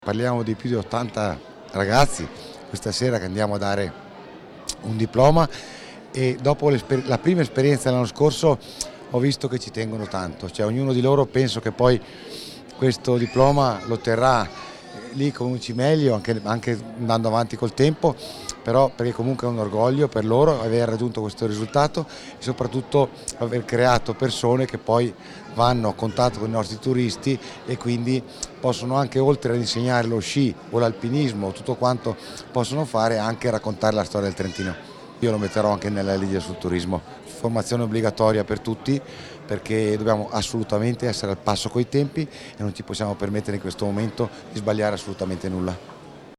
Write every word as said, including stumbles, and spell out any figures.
Parliamo di più di ottanta ragazzi questa sera che andiamo a dare un diploma e dopo la prima esperienza dell'anno scorso ho visto che ci tengono tanto, cioè ognuno di loro penso che poi questo diploma lo terrà lì come un cimelio anche, anche andando avanti col tempo, però perché comunque è un orgoglio per loro aver raggiunto questo risultato e soprattutto aver creato persone che poi vanno a contatto con i nostri turisti e quindi possono anche, oltre ad insegnare lo sci o l'alpinismo, tutto quanto possono fare, anche raccontare la storia del Trentino. Io lo metterò anche nella legge sul turismo, formazione obbligatoria per tutti perché dobbiamo assolutamente essere al passo coi tempi e non ci possiamo permettere in questo momento di sbagliare assolutamente nulla.